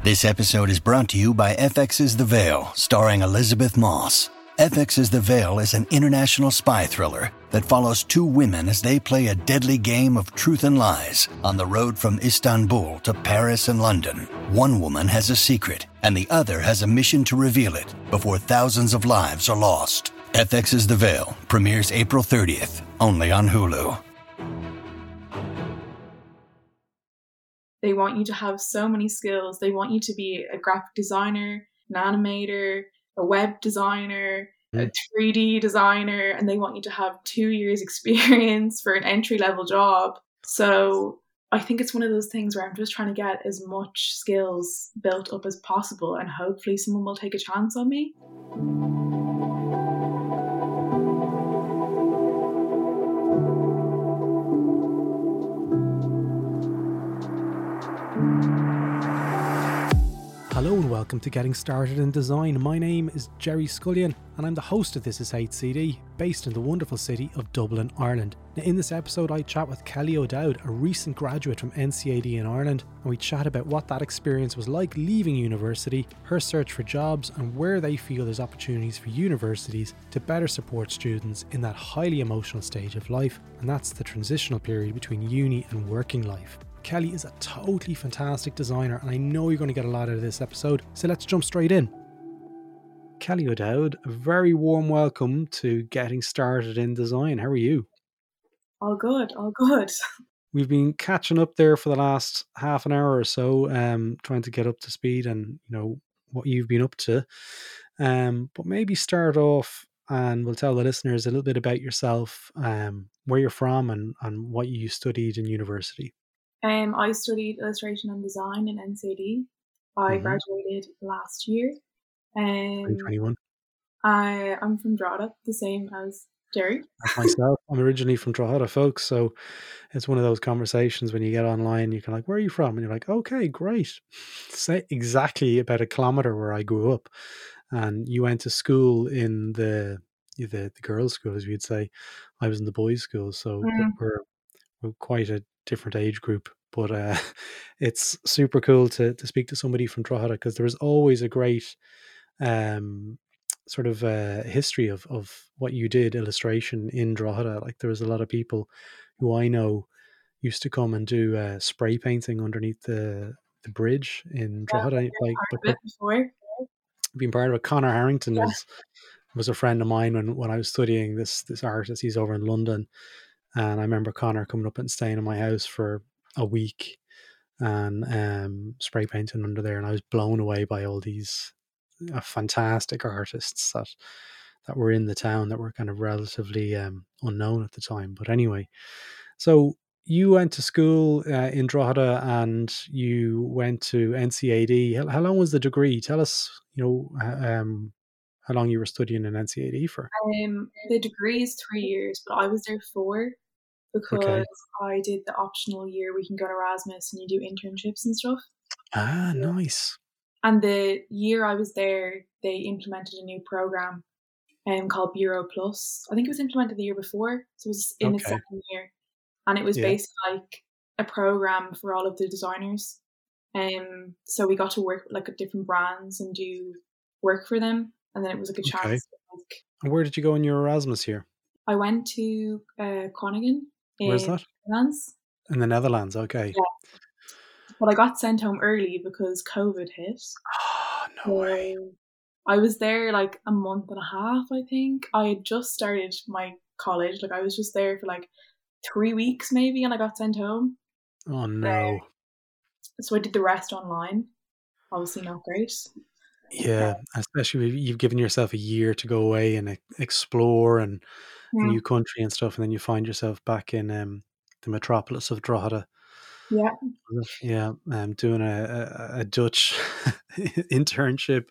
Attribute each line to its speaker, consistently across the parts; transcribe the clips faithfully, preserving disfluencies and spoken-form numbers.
Speaker 1: This episode is brought to you by F X's The Veil, starring Elizabeth Moss. F X's The Veil is an international spy thriller that follows two women as they play a deadly game of truth and lies on the road from Istanbul to Paris and London. One woman has a secret, and the other has a mission to reveal it before thousands of lives are lost. F X's The Veil premieres April thirtieth, only on Hulu.
Speaker 2: They want you to have so many skills. They want you to be a graphic designer, an animator, a web designer, a three D designer, and they want you to have two years experience for an entry-level job. So I think it's one of those things where I'm just trying to get as much skills built up as possible, and hopefully someone will take a chance on me.
Speaker 3: Hello and welcome to Getting Started in Design. My name is Jerry Scullion and I'm the host of This Is H C D, based in the wonderful city of Dublin, Ireland. Now, in this episode I chat with Kelly O'Dowd, a recent graduate from N C A D in Ireland, and we chat about what that experience was like leaving university, her search for jobs, and where they feel there's opportunities for universities to better support students in that highly emotional stage of life, and that's the transitional period between uni and working life. Kelly is a totally fantastic designer and I know you're going to get a lot out of this episode, so let's jump straight in. Kelly O'Dowd, a very warm welcome to Getting Started in Design. How are you?
Speaker 2: All good, all good.
Speaker 3: We've been catching up there for the last half an hour or so, um, trying to get up to speed and, you know, what you've been up to. Um, but maybe start off and we'll tell the listeners a little bit about yourself, um, where you're from and, and what you studied in university.
Speaker 2: Um, I studied illustration and design in N C A D. I mm-hmm. graduated last year. Um,
Speaker 3: twenty twenty-one.
Speaker 2: I, I'm from Drogheda, the same as Jerry.
Speaker 3: Like myself. I'm originally from Drogheda, folks. So it's one of those conversations when you get online, you're kind of like, where are you from? And you're like, okay, great. Say exactly about a kilometre where I grew up. And you went to school in the the, the girls' school, as we'd say. I was in the boys' school. So mm. we're, we're quite a different age group, but uh, it's super cool to to speak to somebody from Drogheda because there is always a great um, sort of uh, history of, of what you did illustration in Drogheda. Like there was a lot of people who I know used to come and do uh, spray painting underneath the the bridge in Drogheda.
Speaker 2: Yeah,
Speaker 3: like
Speaker 2: the, before.
Speaker 3: Being part of it. Connor Harrington
Speaker 2: yeah.
Speaker 3: was was a friend of mine when, when I was studying this this artist. He's over in London. And I remember Connor coming up and staying in my house for a week and um, spray painting under there. And I was blown away by all these uh, fantastic artists that that were in the town that were kind of relatively um, unknown at the time. But anyway, so you went to school uh, in Drogheda and you went to N C A D. How, how long was the degree? Tell us, you know, um, how long you were studying in N C A D for.
Speaker 2: Um, the degree is three years, but I was there four. Because okay. I did the optional year we can go to Erasmus and you do internships and stuff.
Speaker 3: Ah, nice.
Speaker 2: And the year I was there, they implemented a new program um, called Bureau Plus. I think it was implemented the year before, so it was in okay. its second year. And it was yeah. basically like a program for all of the designers. Um, so we got to work with like different brands and do work for them. And then it was like a chance.
Speaker 3: Okay.
Speaker 2: To, like,
Speaker 3: and where did you go in your Erasmus year?
Speaker 2: I went to uh, Groningen.
Speaker 3: Where's that?
Speaker 2: Netherlands.
Speaker 3: In the Netherlands, okay.
Speaker 2: Yeah. But I got sent home early because COVID hit.
Speaker 3: Oh, no
Speaker 2: so
Speaker 3: way.
Speaker 2: I was there like a month and a half, I think. I had just started my college. Like I was just there for like three weeks maybe and I got sent home.
Speaker 3: Oh, no.
Speaker 2: Uh, so I did the rest online. Obviously not great.
Speaker 3: Yeah, especially if you've given yourself a year to go away and explore and
Speaker 2: yeah.
Speaker 3: a new country and stuff, and then you find yourself back in um, the metropolis of Drogheda.
Speaker 2: Yeah.
Speaker 3: Yeah, um, doing a, a, a Dutch internship.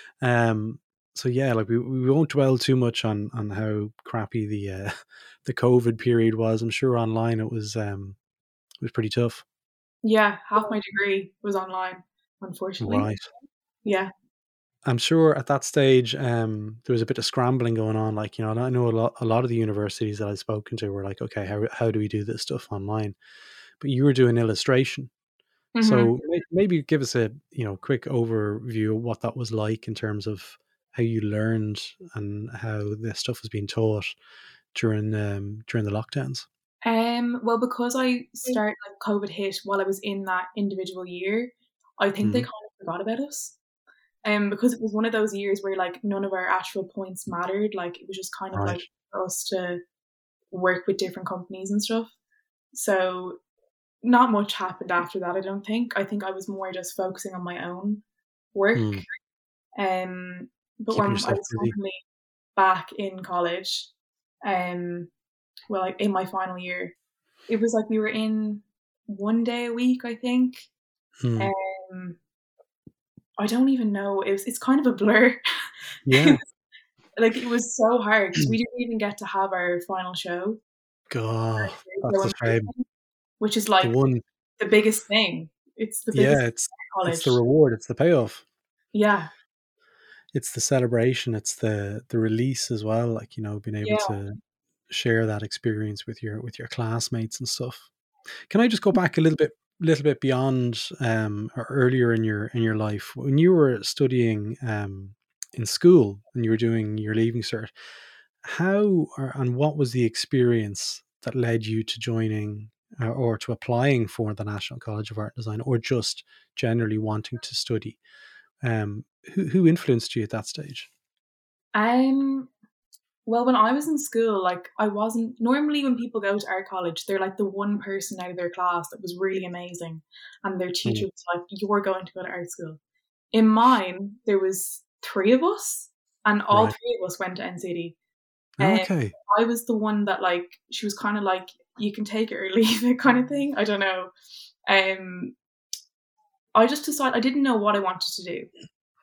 Speaker 3: Um, so yeah, like we, we won't dwell too much on, on how crappy the uh, the COVID period was. I'm sure online it was um, it was pretty tough.
Speaker 2: Yeah, half my degree was online, unfortunately.
Speaker 3: Right.
Speaker 2: Yeah.
Speaker 3: I'm sure at that stage um, there was a bit of scrambling going on. Like, you know, I know a lot, a lot of the universities that I've spoken to were like, okay, how how do we do this stuff online? But you were doing illustration. Mm-hmm. So maybe give us a, you know, quick overview of what that was like in terms of how you learned and how this stuff was being taught during um, during the lockdowns?
Speaker 2: Um, well, because I started, like, COVID hit while I was in that individual year, I think they
Speaker 3: Mm.
Speaker 2: kind of forgot about us. Um, because it was one of those years where, like, none of our actual points mattered. Like, it was just kind of
Speaker 3: Right.
Speaker 2: like for us to work with different companies and stuff. So not much happened after that, I don't think. I think I was more just focusing on my own work.
Speaker 3: Mm.
Speaker 2: Um, but
Speaker 3: Keeping
Speaker 2: when I
Speaker 3: yourself
Speaker 2: was
Speaker 3: busy.
Speaker 2: finally back in college, um, well, like in my final year, it was like we were in one day a week, I think.
Speaker 3: Mm.
Speaker 2: Um, I don't even know. It was, it's kind of a blur.
Speaker 3: Yeah.
Speaker 2: Like, it was so hard because we didn't even get to have our final show,
Speaker 3: God,
Speaker 2: so
Speaker 3: that's
Speaker 2: in
Speaker 3: a shame.
Speaker 2: person, which is
Speaker 3: The
Speaker 2: like
Speaker 3: one,
Speaker 2: the biggest thing. It's the biggest
Speaker 3: yeah,
Speaker 2: thing
Speaker 3: it's
Speaker 2: in
Speaker 3: it's the
Speaker 2: college.
Speaker 3: reward, it's the payoff.
Speaker 2: Yeah,
Speaker 3: It's the celebration, it's the the release as well, like, you know, being able
Speaker 2: yeah.
Speaker 3: to share that experience with your with your classmates and stuff. Can I just go back a little bit little bit beyond um or earlier in your in your life when you were studying um in school and you were doing your leaving cert? How or, and what was the experience that led you to joining uh, or to applying for the National College of Art and Design, or just generally wanting to study? Um, who who influenced you at that stage?
Speaker 2: Um, well, when I was in school, like, I wasn't normally when people go to art college, they're like the one person out of their class that was really amazing, and their teacher
Speaker 3: Mm,
Speaker 2: was like, "You're going to go to art school." In mine, there was three of us, and all
Speaker 3: right.
Speaker 2: three of us went to N C D. Um,
Speaker 3: Okay.
Speaker 2: I was the one that, like, she was kind of like, "You can take it or leave it," kind of thing. I don't know. Um, I just decided I didn't know what I wanted to do.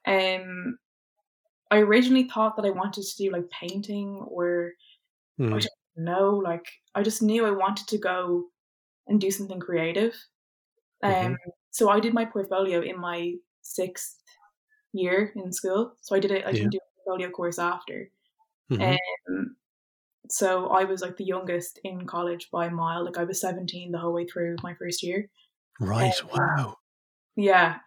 Speaker 2: Um, I originally thought that I wanted to do like painting or I
Speaker 3: Mm,
Speaker 2: don't know, like I just knew I wanted to go and do something creative.
Speaker 3: hmm.
Speaker 2: Um, so I did my portfolio in my sixth year in school. So I did it. I
Speaker 3: Yeah.
Speaker 2: didn't do a portfolio course after.
Speaker 3: Hmm.
Speaker 2: Um, so I was like the youngest in college by a mile. Like I was seventeen the whole way through my first year.
Speaker 3: Right.
Speaker 2: Um,
Speaker 3: Wow.
Speaker 2: yeah.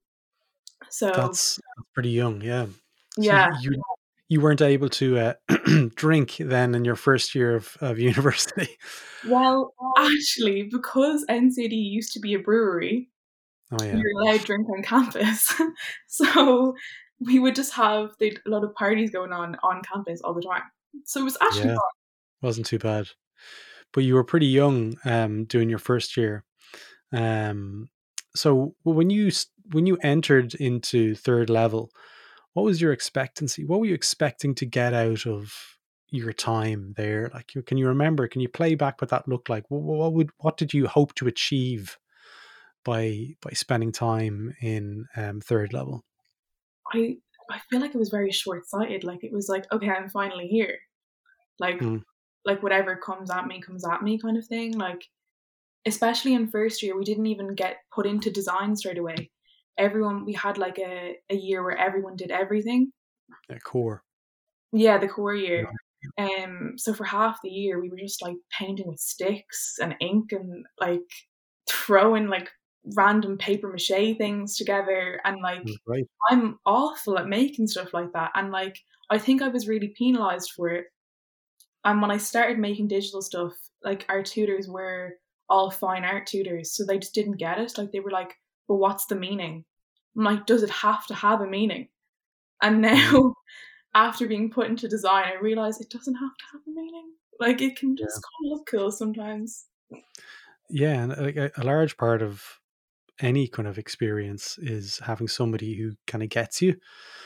Speaker 2: So
Speaker 3: That's, that's pretty young. Yeah. So you
Speaker 2: yeah.
Speaker 3: you, you weren't able to uh, drink then in your first year of, of university.
Speaker 2: Well, actually, because N C D used to be a brewery,
Speaker 3: Oh yeah.
Speaker 2: you're allowed drink on campus. So we would just have they'd a lot of parties going on on campus all the time. So it was actually
Speaker 3: Yeah. Wasn't too bad. But you were pretty young um, doing your first year. Um, so when you s- when you entered into third level, what was your expectancy? What were you expecting to get out of your time there? Like, you- can you remember? Can you play back what that looked like? What, what would what did you hope to achieve by by spending time in um, third level?
Speaker 2: I I feel like it was very short-sighted. Like it was like, okay, I'm finally here. Like
Speaker 3: Mm,
Speaker 2: like whatever comes at me comes at me kind of thing. Like especially in first year, we didn't even get put into design straight away. Everyone we had like a, a year where everyone did everything.
Speaker 3: yeah, core.
Speaker 2: Yeah, the core year.
Speaker 3: Right.
Speaker 2: Um, so for half the year, we were just like painting with sticks and ink and like throwing like random paper mache things together. And like,
Speaker 3: Mm, right.
Speaker 2: I'm awful at making stuff like that. And like, I think I was really penalized for it. And when I started making digital stuff, like our tutors were all fine art tutors. So they just didn't get it. Like, they were like, well, what's the meaning? I'm like, does it have to have a meaning? And
Speaker 3: Mm,
Speaker 2: now after being put into design, I realize it doesn't have to have a meaning. Like it can
Speaker 3: yeah.
Speaker 2: just kind of look cool sometimes.
Speaker 3: Yeah, and like, a, a large part of any kind of experience is having somebody who kind of gets you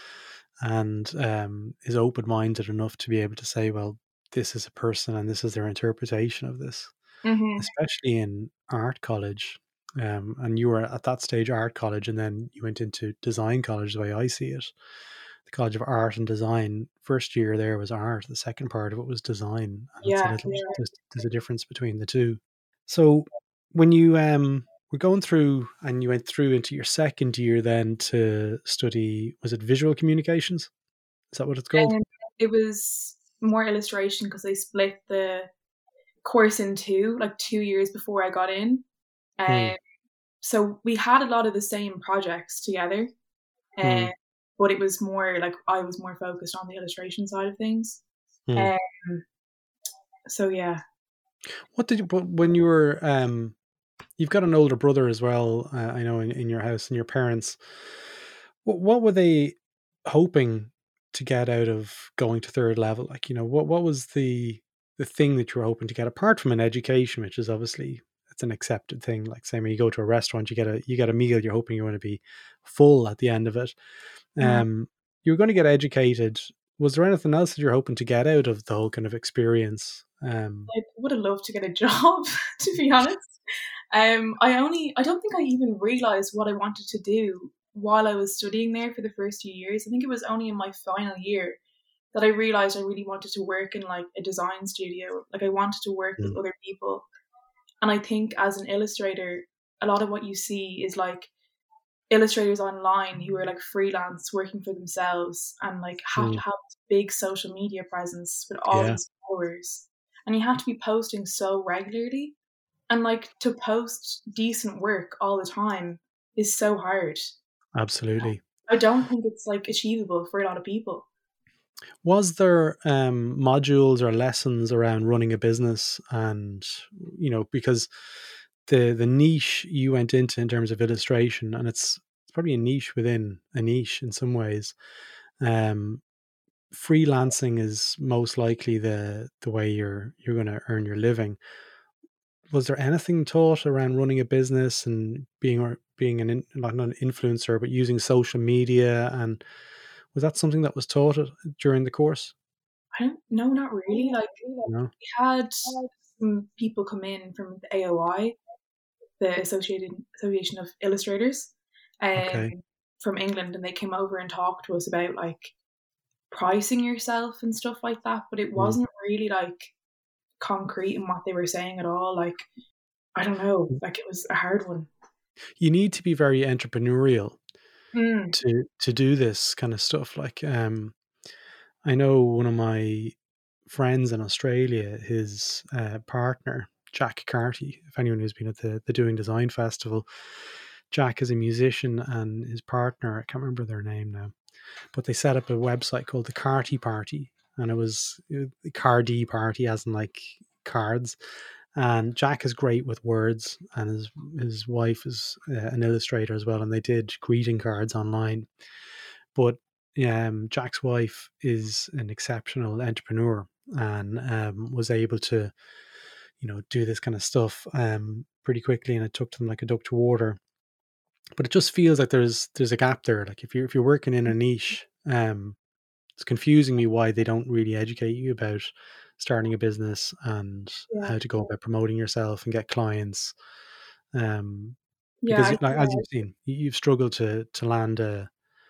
Speaker 3: and um, is open minded enough to be able to say, well, this is a person and this is their interpretation of this,
Speaker 2: Mhm.
Speaker 3: especially in art college. Um, and you were at that stage art college, and then you went into design college, the way I see it. The College of Art and Design. First year there was art. The second part of it was design, and it's a
Speaker 2: Yeah,
Speaker 3: little there's, there's a difference between the two. So when you um were going through and you went through into your second year then to study, was it visual communications? Is that what it's called?
Speaker 2: and it was more illustration because they split the course in two, like two years before I got in.
Speaker 3: Hmm.
Speaker 2: Um, so we had a lot of the same projects together, uh,
Speaker 3: Mm.
Speaker 2: but it was more like I was more focused on the illustration side of things.
Speaker 3: Mm.
Speaker 2: Um, so yeah.
Speaker 3: What did you, but when you were, um, you've got an older brother as well, uh, I know in, in your house, and your parents, what, what were they hoping to get out of going to third level? Like, you know, what, what was the, the thing that you were hoping to get apart from an education, which is obviously, it's an accepted thing. Like say when you go to a restaurant, you get a, you get a meal, you're hoping you're going to be full at the end of it.
Speaker 2: Mm.
Speaker 3: Um, you were going to get educated. Was there anything else that you're hoping to get out of the whole kind of experience? Um,
Speaker 2: I would have loved to get a job, to be honest. Um, I only, I don't think I even realised what I wanted to do while I was studying there for the first few years. I think it was only in my final year that I realised I really wanted to work in like a design studio. Like I wanted to work with
Speaker 3: Mm.
Speaker 2: other people. And I think as an illustrator, a lot of what you see is like illustrators online who are like freelance working for themselves and like have
Speaker 3: mm,
Speaker 2: to have this big social media presence with all
Speaker 3: yeah,
Speaker 2: these followers. And you have to be posting so regularly. And like to post decent work all the time is so hard.
Speaker 3: absolutely.
Speaker 2: I don't think it's like achievable for a lot of people.
Speaker 3: Was there um, modules or lessons around running a business? And you know, because the the niche you went into in terms of illustration, and it's it's probably a niche within a niche in some ways. Um, freelancing is most likely the the way you're you're going to earn your living. Was there anything taught around running a business and being or being an in, not an influencer, but using social media? And was that something that was taught at- during the course?
Speaker 2: I don't know, not really. Like
Speaker 3: No.
Speaker 2: we had some people come in from the A O I, the Associated Association of Illustrators, um,
Speaker 3: Okay.
Speaker 2: from England, and they came over and talked to us about like pricing yourself and stuff like that. But it
Speaker 3: Mm.
Speaker 2: wasn't really like concrete in what they were saying at all. Like I don't know, like it was a hard one.
Speaker 3: You need to be very entrepreneurial
Speaker 2: Mm.
Speaker 3: to to do this kind of stuff. Like, um, I know one of my friends in Australia, his uh, partner, Jack Carty, if anyone who's been at the, the Doing Design Festival, Jack is a musician and his partner, I can't remember their name now, but they set up a website called the Carty Party. And it was uh, the Cardi Party, as in like cards. And Jack is great with words, and his his wife is uh, an illustrator as well, and they did greeting cards online. But um, Jack's wife is an exceptional entrepreneur and um, was able to, you know, do this kind of stuff um, pretty quickly, and it took them like a duck to water. But it just feels like there's there's a gap there. Like if you're if you're working in a niche, um, it's confusing me why they don't really educate you about starting a business and
Speaker 2: Yeah,
Speaker 3: how to go about promoting yourself and get clients. Um,
Speaker 2: yeah,
Speaker 3: because,
Speaker 2: I,
Speaker 3: like, as you've seen, you- you've struggled to to land a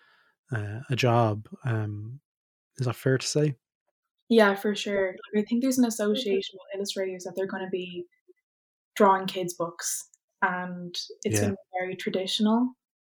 Speaker 3: a, a job. Um, is that fair to say?
Speaker 2: yeah, for sure. Like, I think there's an association with illustrators that they're going to be drawing kids' books, and it's going
Speaker 3: Yeah.
Speaker 2: to be very traditional.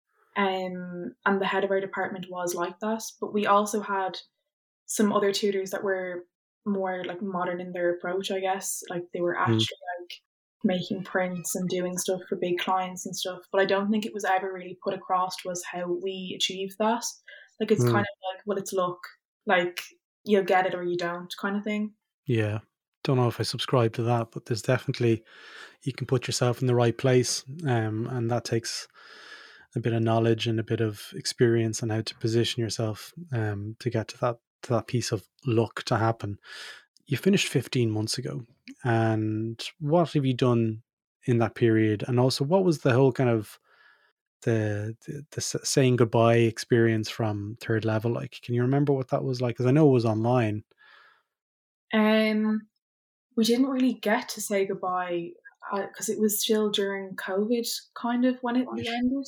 Speaker 2: Um, and the head of our department was like that. But we also had some other tutors that were more like modern in their approach, I guess. Like they were
Speaker 3: Mm,
Speaker 2: actually like making prints and doing stuff for big clients and stuff. But I don't think it was ever really put across to us how we achieved that. Like it's kind
Speaker 3: mm,
Speaker 2: of like, well, it's luck. Like you'll get it or you don't, kind of thing.
Speaker 3: yeah. Don't know if I subscribe to that, but there's definitely you can put yourself in the right place, um, and that takes a bit of knowledge and a bit of experience on how to position yourself um, to get to that to that piece of luck to happen. You finished fifteen months ago, and what have you done in that period? And also, what was the whole kind of the the, the s- saying goodbye experience from third level like? Can you remember what that was like? Because I know it was online.
Speaker 2: Um, we didn't really get to say goodbye because it was still during COVID, kind of when it
Speaker 3: Right.
Speaker 2: ended.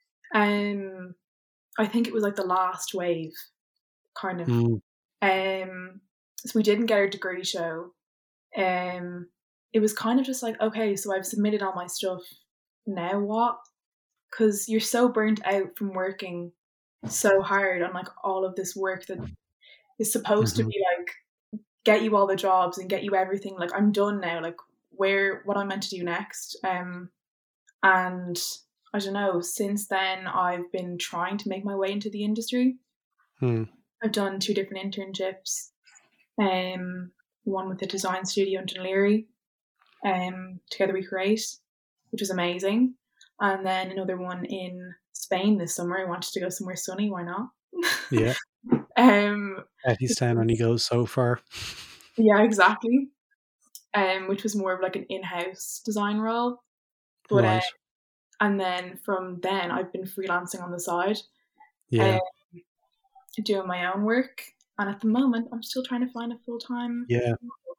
Speaker 2: Um, I think it was like the last wave, kind of.
Speaker 3: Mm,
Speaker 2: Um, so we didn't get our degree show. Um, it was kind of just like, okay, so I've submitted all my stuff. Now what? Because you're so burnt out from working so hard on like all of this work that is supposed to
Speaker 3: mhm.
Speaker 2: be like get you all the jobs and get you everything. Like I'm done now. Like where what I'm meant to do next. Um, and I don't know, since then I've been trying to make my way into the industry.
Speaker 3: Hmm.
Speaker 2: I've done two different internships. Um, one with a design studio in Dún Laoghaire, um, Together We Create, which was amazing. And then another one in Spain this summer. I wanted to go somewhere sunny, why not?
Speaker 3: Yeah.
Speaker 2: um,
Speaker 3: Eddiestown only goes so far.
Speaker 2: yeah, exactly. Um, which was more of like an in-house design role. But
Speaker 3: Right.
Speaker 2: uh, and then from then I've been freelancing on the side.
Speaker 3: Yeah.
Speaker 2: Um, doing my own work. And at the moment I'm still trying to find a full-time.
Speaker 3: Yeah.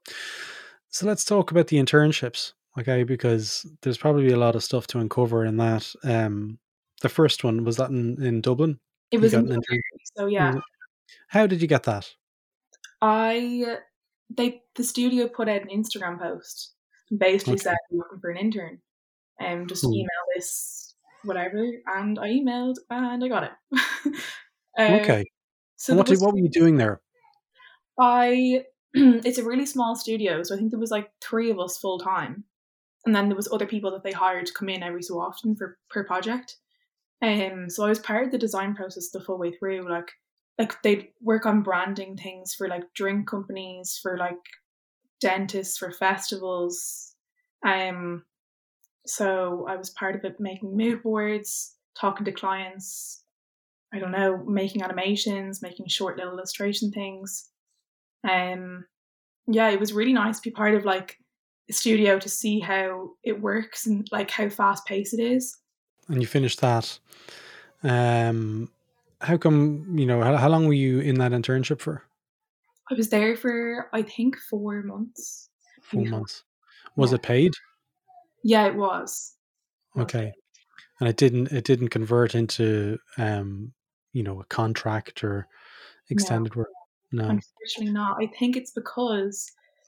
Speaker 3: So let's talk about the internships, okay? Because there's probably a lot of stuff to uncover in that. Um, the first one, was that in, in Dublin?
Speaker 2: It
Speaker 3: You
Speaker 2: was
Speaker 3: got
Speaker 2: in
Speaker 3: an intern.
Speaker 2: so yeah.
Speaker 3: How did you get that?
Speaker 2: I they the studio put out an Instagram post and basically
Speaker 3: Okay.
Speaker 2: said I'm looking for an intern. And um, just
Speaker 3: Hmm.
Speaker 2: email this whatever, and I emailed and I got it. um,
Speaker 3: Okay.
Speaker 2: So
Speaker 3: And what
Speaker 2: there
Speaker 3: did,
Speaker 2: was
Speaker 3: what were you doing there?
Speaker 2: I it's a really small studio, so I think there was like three of us full time, and then there was other people that they hired to come in every so often for per project. Um, so I was part of the design process the full way through. Like, like they'd work on branding things for like drink companies, for like dentists, for festivals. Um, so I was part of it, making mood boards, talking to clients. I don't know, making animations, making short little illustration things. Um, yeah, it was really nice to be part of like a studio to see how it works and like how fast paced it is.
Speaker 3: And you finished that. Um, how come, you know, how, how long were you in that internship for?
Speaker 2: I was there for, I think, four months.
Speaker 3: Four months. Was
Speaker 2: Yeah.
Speaker 3: it paid?
Speaker 2: Yeah, it was. It was
Speaker 3: Okay.
Speaker 2: paid.
Speaker 3: And it didn't, it didn't convert into, um, you know, a contract or
Speaker 2: No,
Speaker 3: extended work? No.
Speaker 2: unfortunately not. I think it's because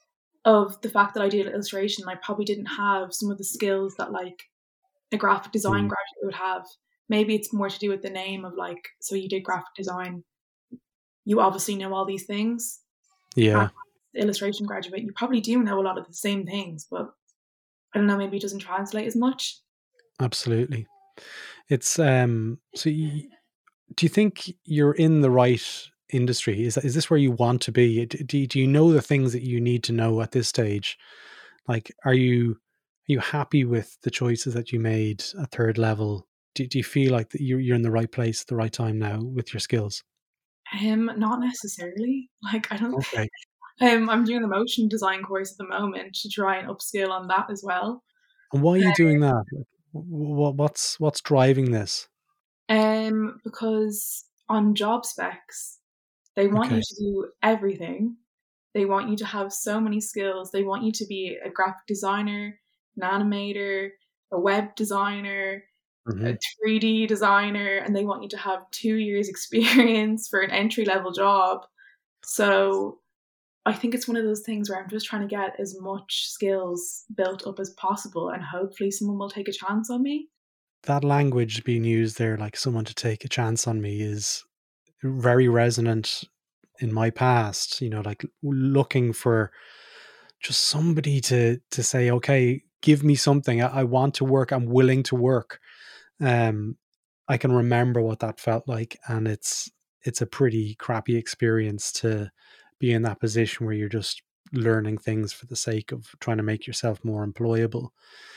Speaker 2: of the fact that I did illustration. I probably didn't have some of the skills that like a graphic design
Speaker 3: Mm.
Speaker 2: graduate would have. Maybe it's more to do with the name of like, so you did graphic design, you obviously know all these things.
Speaker 3: Yeah.
Speaker 2: And the illustration graduate, you probably do know a lot of the same things, but I don't know, maybe it doesn't translate as much.
Speaker 3: Absolutely. It's, um, so you, do you think you're in the right industry? Is that, is this where you want to be? Do, do you know the things that you need to know at this stage? Like, are you, are you happy with the choices that you made at third level? Do, do you feel like that you're, you're in the right place at the right time now with your skills?
Speaker 2: Um, not necessarily. Like, I don't
Speaker 3: Okay.
Speaker 2: um, I'm doing a motion design course at the moment to try and upskill on that as well.
Speaker 3: And why are you doing that? What, what's, what's driving this?
Speaker 2: Um, because on job specs, they want
Speaker 3: Okay.
Speaker 2: you to do everything. They want you to have so many skills. They want you to be a graphic designer, an animator, a web designer,
Speaker 3: Mm-hmm.
Speaker 2: a three D designer, and they want you to have two years experience for an entry level job. So I think it's one of those things where I'm just trying to get as much skills built up as possible, and hopefully someone will take a chance on me.
Speaker 3: That language being used there, like someone to take a chance on me, is very resonant in my past, you know, like looking for just somebody to to say, okay, give me something. I, I want to work. I'm willing to work. Um, I can remember what that felt like, and it's it's a pretty crappy experience to be in that position where you're just learning things for the sake of trying to make yourself more employable.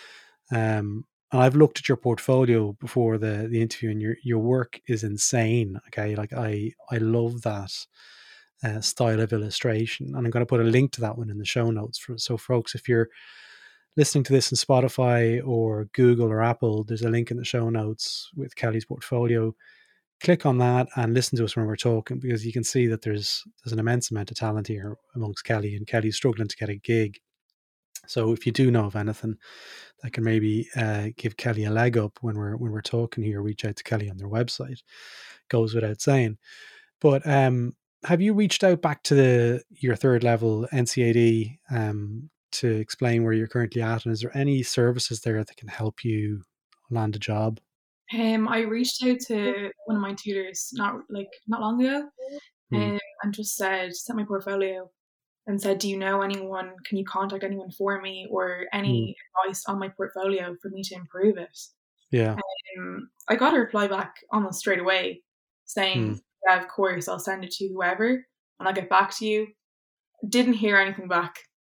Speaker 3: Um, and I've looked at your portfolio before the the interview, and your your work is insane. Okay, like I I love that uh, style of illustration, and I'm going to put a link to that one in the show notes. For so, folks, if you're listening to this in Spotify or Google or Apple, there's a link in the show notes with Kelly's portfolio. Click on that and listen to us when we're talking, because you can see that there's there's an immense amount of talent here amongst Kelly, and Kelly's struggling to get a gig. So if you do know of anything that can maybe uh, give Kelly a leg up when we're when we're talking here, reach out to Kelly on their website. Goes without saying. But um, have you reached out back to the your third level N C A D um, to explain where you're currently at, and is there any services there that can help you land a job?
Speaker 2: Um, I reached out to one of my tutors not like not long ago,
Speaker 3: Hmm.
Speaker 2: um, and just said, sent my portfolio and said, "Do you know anyone? Can you contact anyone for me, or
Speaker 3: Hmm.
Speaker 2: any advice on my portfolio for me to improve it?"
Speaker 3: Yeah.
Speaker 2: Um, I got a reply back almost straight away
Speaker 3: Hmm.
Speaker 2: saying, yeah, of course, I'll send it to whoever and I'll get back to you. Didn't hear anything back.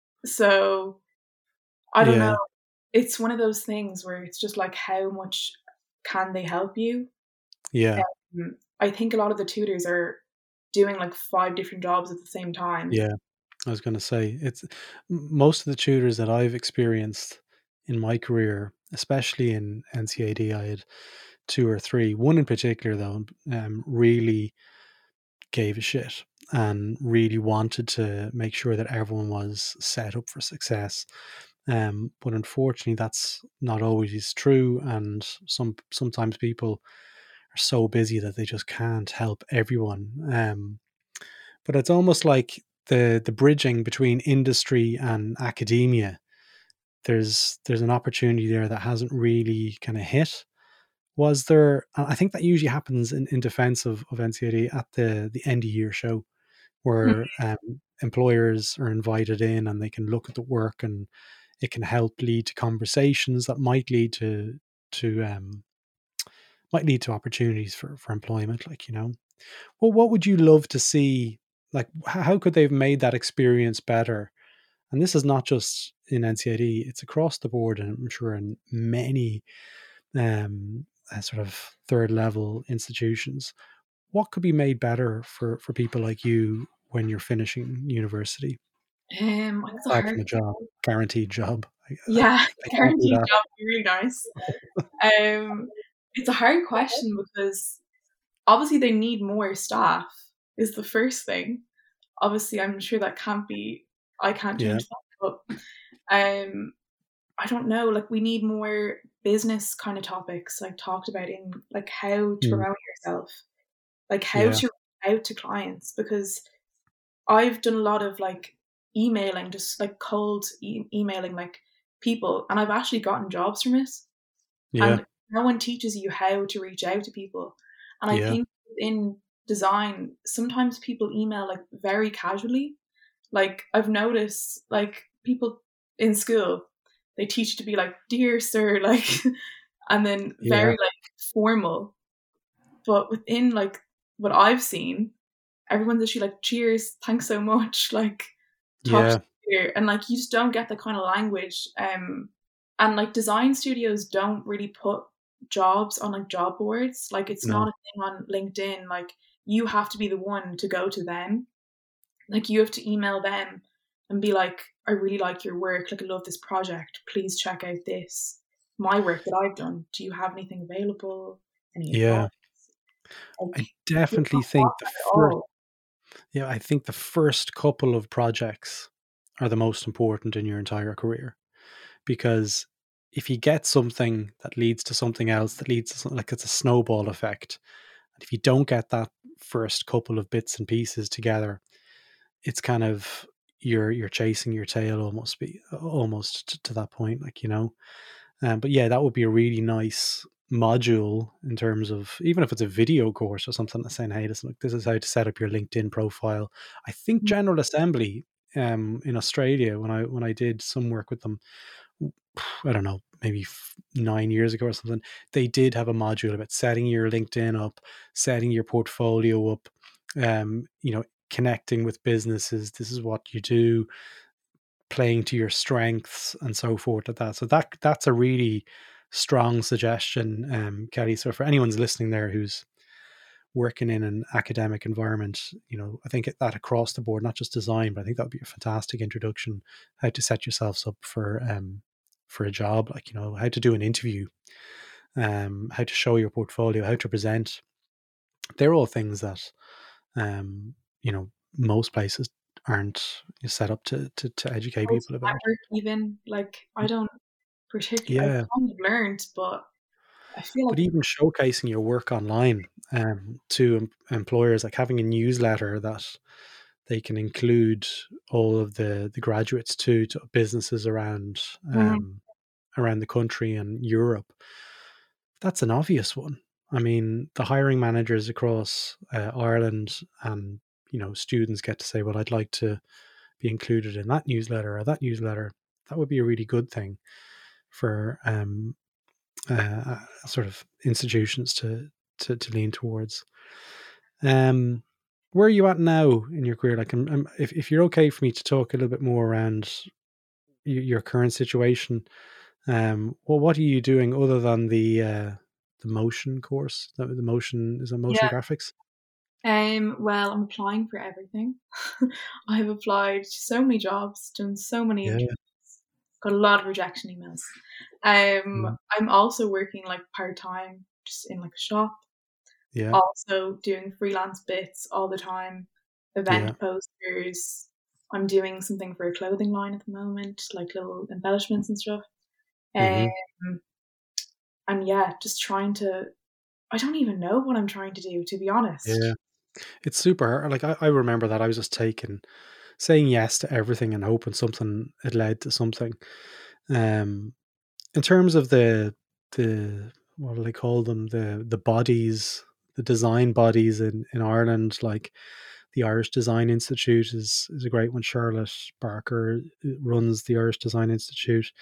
Speaker 2: So I don't know.
Speaker 3: Yeah.
Speaker 2: It's one of those things where it's just like, how much can they help you?
Speaker 3: Yeah.
Speaker 2: Um, I think a lot of the tutors are doing like five different jobs at the same time.
Speaker 3: Yeah. I was going to say it's m- most of the tutors that I've experienced in my career, especially in N C A D, I had two or three. One in particular, though, um, really gave a shit and really wanted to make sure that everyone was set up for success. Um, but unfortunately, that's not always true, and some sometimes people are so busy that they just can't help everyone. Um, but it's almost like the the bridging between industry and academia. There's there's an opportunity there that hasn't really kind of hit. Was there? I think that usually happens in, in defense of, of N C A D at the the end of year show,
Speaker 2: Mm.
Speaker 3: where um, employers are invited in and they can look at the work, and it can help lead to conversations that might lead to to um, might lead to opportunities for for employment. Like, you know, well, what would you love to see? Like, how could they have made that experience better? And this is not just in N C I D; it's across the board, and I'm sure in many um, uh, sort of third level institutions. What could be made better for for people like you when you're finishing university?
Speaker 2: Um, it's a
Speaker 3: Aside
Speaker 2: hard,
Speaker 3: from a job, guaranteed job. I,
Speaker 2: yeah,
Speaker 3: I can't do
Speaker 2: guaranteed
Speaker 3: that.
Speaker 2: job would be really nice. Um, it's a hard question because obviously they need more staff is the first thing. Obviously, I'm sure that can't be. I can't
Speaker 3: Yeah.
Speaker 2: change that, but um, I don't know. Like we need more business kind of topics, like talked about in like how to
Speaker 3: Mm,
Speaker 2: promote yourself, like how
Speaker 3: yeah.
Speaker 2: to reach out to clients because I've done a lot of like emailing, just like cold e- emailing like people, and I've actually gotten jobs from it.
Speaker 3: Yeah.
Speaker 2: And no one teaches you how to reach out to people. And I
Speaker 3: Yeah.
Speaker 2: think in design, sometimes people email like very casually. Like I've noticed, like people in school, they teach to be like, "Dear sir," like, and then
Speaker 3: Yeah.
Speaker 2: very like formal. But within like what I've seen, everyone's actually like, "Cheers, thanks so much," like talk to
Speaker 3: Yeah.
Speaker 2: you later. And like you just don't get the kind of language. Um, and like design studios don't really put jobs on like job boards. Like it's not
Speaker 3: No.
Speaker 2: a thing on LinkedIn. Like you have to be the one to go to them. Like you have to email them and be like, I really like your work. Like I love this project. Please check out this. My work that I've done. Do you have anything available? Any advice?
Speaker 3: Yeah. I
Speaker 2: Like you're
Speaker 3: definitely
Speaker 2: not
Speaker 3: think
Speaker 2: taught
Speaker 3: the
Speaker 2: that at
Speaker 3: first,
Speaker 2: all.
Speaker 3: yeah, I think the first couple of projects are the most important in your entire career, because if you get something that leads to something else, that leads to something, like it's a snowball effect. And if you don't get that first couple of bits and pieces together, it's kind of you're you're chasing your tail almost be almost to, to that point, like, you know. Um, but yeah, that would be a really nice module in terms of, even if it's a video course or something, that's saying, hey, listen, look, this is how to set up your LinkedIn profile. I think General Assembly um, in Australia, when I when I did some work with them, I don't know, maybe f- nine years ago or something, they did have a module about setting your LinkedIn up, setting your portfolio up, um, you know, connecting with businesses. This is what you do, playing to your strengths and so forth like that. So that that's a really strong suggestion, um, Kelly. So for anyone's listening there who's working in an academic environment, you know, I think that across the board, not just design, but I think that would be a fantastic introduction, how to set yourselves up for um for a job, like, you know, how to do an interview, um, how to show your portfolio, how to present. They're all things that um, you know, most places aren't set up to to, to educate
Speaker 2: How to
Speaker 3: people about.
Speaker 2: network even. Like I don't particularly I've
Speaker 3: Yeah.
Speaker 2: kind of learned, but I feel
Speaker 3: But
Speaker 2: like
Speaker 3: even showcasing your work online, um, to em- employers, like having a newsletter that they can include all of the the graduates to to businesses around
Speaker 2: mm,
Speaker 3: um, around the country and Europe. That's an obvious one. I mean, the hiring managers across uh, Ireland and, you know, students get to say, "Well, I'd like to be included in that newsletter or that newsletter." That would be a really good thing for um, uh, sort of institutions to, to to lean towards. Um, where are you at now in your career? Like, I'm, I'm, if if you're okay for me to talk a little bit more around y- your current situation, um, well, what are you doing other than the uh, the motion course? The, the motion is a motion
Speaker 2: Yeah.
Speaker 3: graphics.
Speaker 2: Um, well, I'm applying for everything. I've applied to so many jobs, done so many
Speaker 3: Yeah,
Speaker 2: interviews, got a lot of rejection emails. Um,
Speaker 3: mm,
Speaker 2: I'm also working like part time, just in like a shop.
Speaker 3: yeah,
Speaker 2: Also doing freelance bits all the time,
Speaker 3: yeah.
Speaker 2: event posters. I'm doing something for a clothing line at the moment, like little embellishments and stuff. Um,
Speaker 3: Hmm.
Speaker 2: and yeah, just trying to. I don't even know what I'm trying to do, to be
Speaker 3: Yeah,
Speaker 2: honest.
Speaker 3: it's super hard. Like I, I remember that I was just taking saying yes to everything and hoping something it led to something. Um, in terms of the the what do they call them? The the bodies, the design bodies in in Ireland, like the Irish Design Institute is is a great one. Charlotte Barker uh, runs the Irish Design Institute.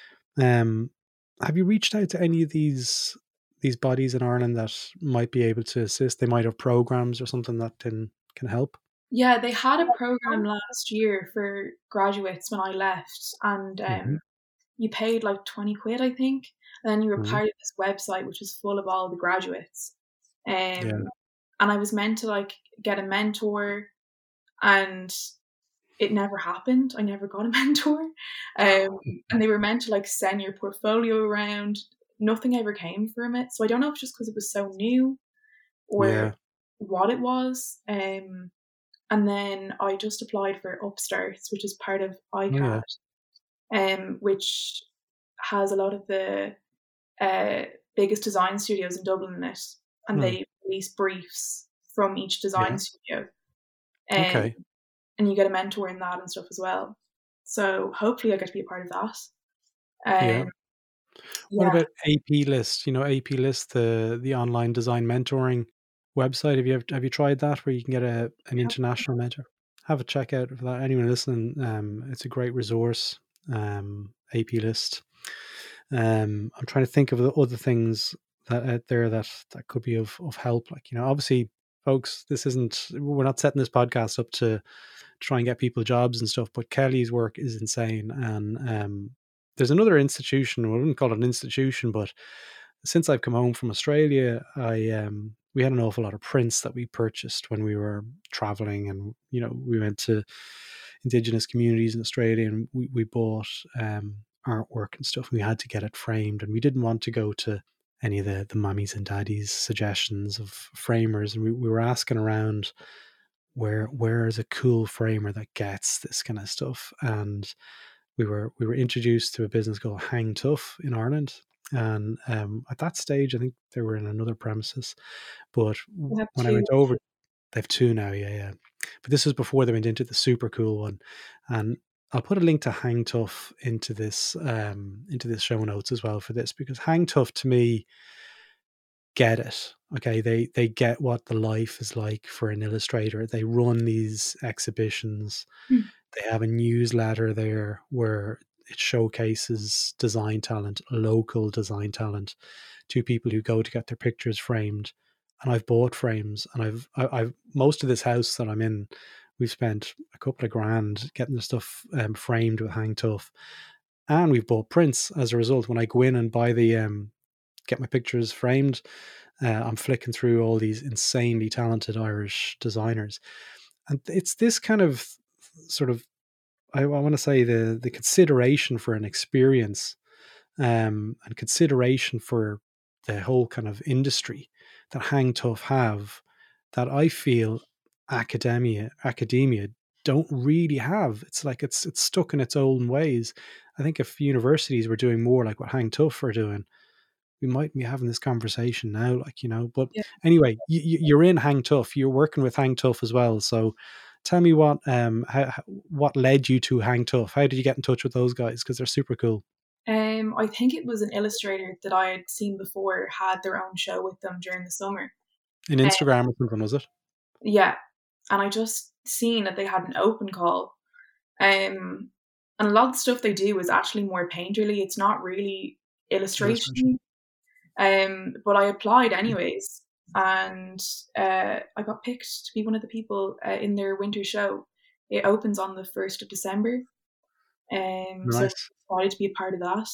Speaker 3: Um, have you reached out to any of these these bodies in Ireland that might be able to assist? They might have programs or something that can can help.
Speaker 2: Yeah, they had a program last year for graduates when I left, and
Speaker 3: Hmm.
Speaker 2: um, you paid like twenty quid, I think, and then you were
Speaker 3: Hmm.
Speaker 2: part of this website which was full of all the graduates.
Speaker 3: Yeah,
Speaker 2: Um, and I was meant to like get a mentor, and it never happened. I never got a mentor. Um, and they were meant to like send your portfolio around. Nothing ever came from it. So I don't know if it's just because it was so new or
Speaker 3: yeah,
Speaker 2: what it was. Um, and then I just applied for Upstarts, which is part of
Speaker 3: oh yeah,
Speaker 2: I C A D, um, which has a lot of the uh, biggest design studios in Dublin in it, and
Speaker 3: hmm.
Speaker 2: they release briefs from each design
Speaker 3: Yeah,
Speaker 2: studio, um,
Speaker 3: okay,
Speaker 2: and you get a mentor in that and stuff as well. So hopefully, I get to be a part of that.
Speaker 3: yeah.
Speaker 2: Um,
Speaker 3: What
Speaker 2: yeah,
Speaker 3: about A P List? You know, A P List, the the online design mentoring website. Have you ever, have you tried that where you can get a an international mentor? Have a check out for that. Anyone listening, um, it's a great resource. Um, A P List. Um, I'm trying to think of the other things that out there that that could be of of help. Like, you know, obviously, folks, this isn't. We're not setting this podcast up to try and get people jobs and stuff. But Kelly's work is insane, and um, there's another institution. I wouldn't call it an institution, but since I've come home from Australia, I um, we had an awful lot of prints that we purchased when we were traveling, and you know, we went to Indigenous communities in Australia, and we we bought um, artwork and stuff. We had to get it framed, and we didn't want to go to any of the the mummies and daddies suggestions of framers, and we, we were asking around where where is a cool framer that gets this kind of stuff. And we were we were introduced to a business called Hang Tough in Ireland. And um, at that stage, I think they were in another premises. But
Speaker 2: we have
Speaker 3: when I
Speaker 2: two.
Speaker 3: went over, they've two now, yeah, yeah. But this was before they went into the super cool one. And I'll put a link to Hang Tough into this um, into this show notes as well for this, because Hang Tough to me get it. Okay, they they get what the life is like for an illustrator. They run these exhibitions.
Speaker 2: Hmm.
Speaker 3: They have a newsletter there where it showcases design talent, local design talent, to people who go to get their pictures framed. And I've bought frames, and I've I, I've most of this house that I'm in, we've spent a couple of grand getting the stuff um, framed with Hang Tough, and we've bought prints as a result. When I go in and buy the um, get my pictures framed, uh, I'm flicking through all these insanely talented Irish designers, and it's this kind of sort of I, I want to say the the consideration for an experience, um, and consideration for the whole kind of industry that Hang Tough have, that I feel academia academia don't really have. It's like it's it's stuck in its own ways. I think if universities were doing more like what Hang Tough are doing, we might be having this conversation now, like, you know. But
Speaker 2: Yeah.
Speaker 3: anyway, you, you're in Hang Tough. You're working with Hang Tough as well. So tell me what um how, what led you to Hang Tough? How did you get in touch with those guys? Because they're super cool.
Speaker 2: Um, I think it was an illustrator that I had seen before had their own show with them during the summer.
Speaker 3: In
Speaker 2: Um,
Speaker 3: Instagram or something, was it?
Speaker 2: yeah, and I just seen that they had an open call. Um, and a lot of the stuff they do is actually more painterly. It's not really
Speaker 3: Illustration.
Speaker 2: illustration. Um, but I applied anyways, and uh, I got picked to be one of the people uh, in their winter show. It opens on the first of December, um,
Speaker 3: Nice.
Speaker 2: so I decided to be a part of that.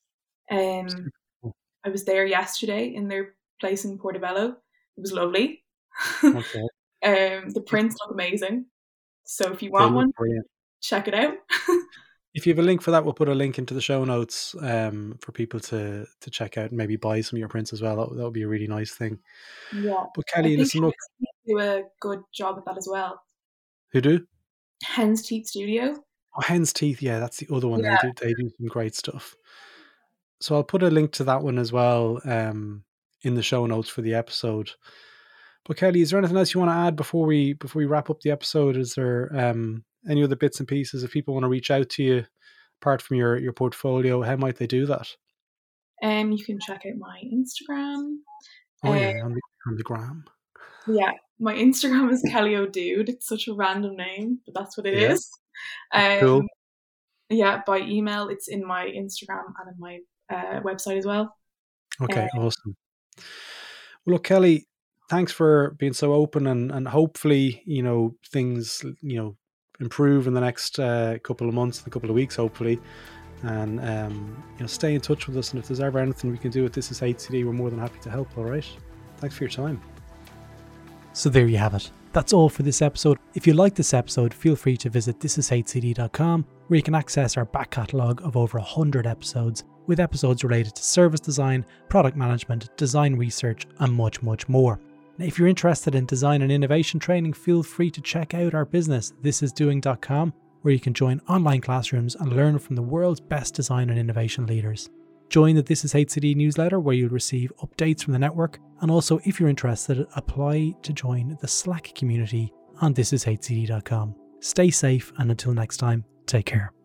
Speaker 2: Um, I was there yesterday in their place in Portobello. It was lovely.
Speaker 3: Okay.
Speaker 2: um, the prints look amazing. So if you
Speaker 3: They
Speaker 2: want
Speaker 3: look
Speaker 2: one,
Speaker 3: brilliant.
Speaker 2: check it out.
Speaker 3: If you have a link for that, we'll put a link into the show notes um, for people to to check out and maybe buy some of your prints as well. That, that would be a really nice thing.
Speaker 2: Yeah.
Speaker 3: But
Speaker 2: I
Speaker 3: Kelly,
Speaker 2: think
Speaker 3: listen, look,
Speaker 2: they do a good job at that as well.
Speaker 3: who do?
Speaker 2: Hen's Teeth Studio.
Speaker 3: Oh, Hen's Teeth, yeah, that's the other one.
Speaker 2: Yeah.
Speaker 3: They do they do some great stuff. So I'll put a link to that one as well um, in the show notes for the episode. But Kelly, is there anything else you want to add before we before we wrap up the episode? Is there um, any other bits and pieces? If people want to reach out to you, apart from your, your portfolio, how might they do that?
Speaker 2: Um, you can check out my Instagram.
Speaker 3: Oh
Speaker 2: um,
Speaker 3: yeah, on the, on the gram.
Speaker 2: Yeah, my Instagram is Kelly O'Dude. It's such a random name, but that's what it
Speaker 3: Yeah.
Speaker 2: is. Um,
Speaker 3: Cool.
Speaker 2: Yeah, by email, it's in my Instagram and in my uh, website as well.
Speaker 3: Okay,
Speaker 2: Um,
Speaker 3: awesome. Well, look, Kelly, thanks for being so open, and and hopefully, you know, things, you know, improve in the next uh, couple of months, a couple of weeks, hopefully. And um, you know, stay in touch with us. And if there's ever anything we can do with This Is H C D, we're more than happy to help. All right. Thanks for your time.
Speaker 4: So there you have it. That's all for this episode. If you like this episode, feel free to visit this is h c d dot com, where you can access our back catalogue of over one hundred episodes, with episodes related to service design, product management, design research, and much, much more. Now, if you're interested in design and innovation training, feel free to check out our business, this is doing dot com, where you can join online classrooms and learn from the world's best design and innovation leaders. Join the This Is H C D newsletter, where you'll receive updates from the network, and also, if you're interested, apply to join the Slack community on this is h c d dot com. Stay safe, and until next time, take care.